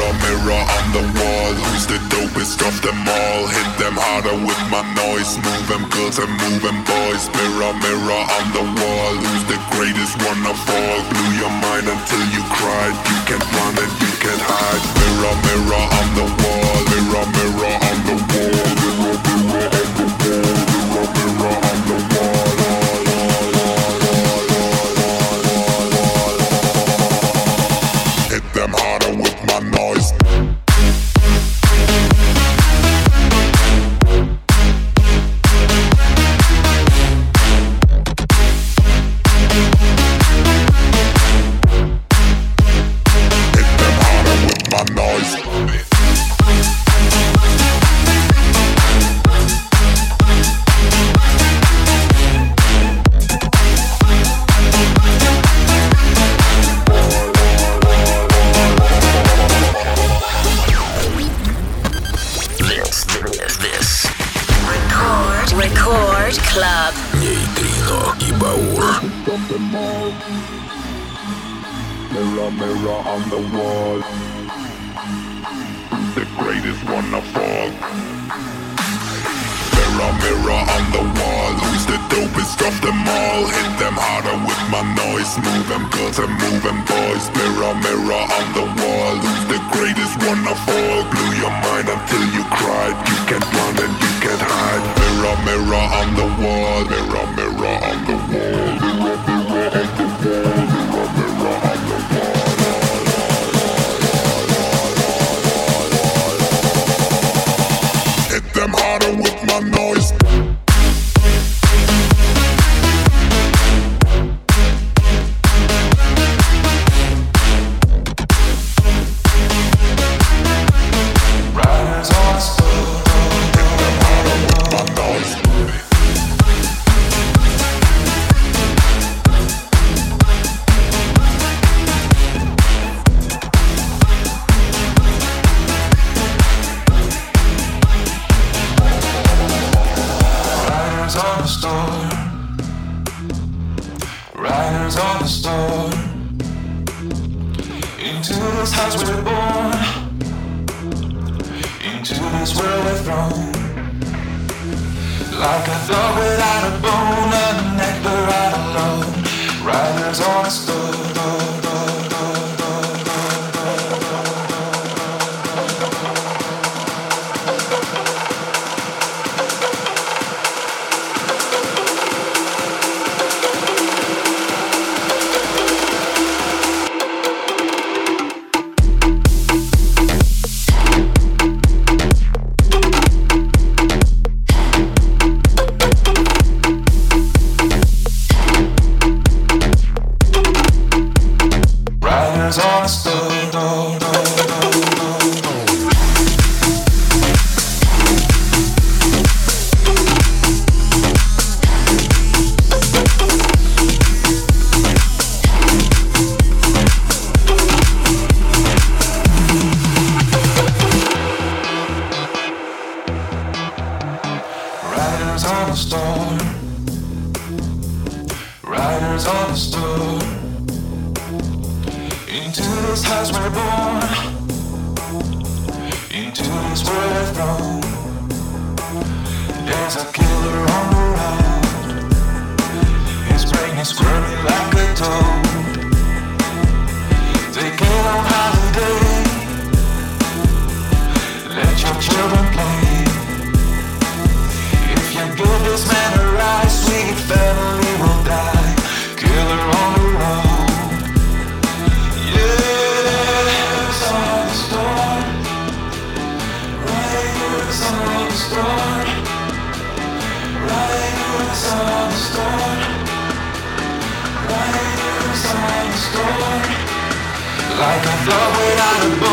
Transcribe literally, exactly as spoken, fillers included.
Mirror, mirror on the wall, who's the dopest of them all? Hit them harder with my noise, move them girls and move them boys. Mirror, mirror on the wall, who's the greatest one of all? Blew your mind until you cried, you can't run and you can't hide. Mirror, mirror on the wall, mirror, mirror on the wall, mirror, mirror on the wall, mirror, mirror on the wall. Hit them harder with my noise. Mirror, mirror on the wall, the greatest one of all. Mirror, mirror on the wall, who's the dopest of them all? Hit them harder with my noise, move them girls and move them boys. Mirror, mirror on the wall, who's the greatest one of all? Blew your mind until you cried, you can't run and you can't hide. Mirror, mirror on the wall, mirror, mirror on the wall, mirror, mirror on the wall, mirror, mirror on the wall. Hit them harder with my noise. Like a flood without a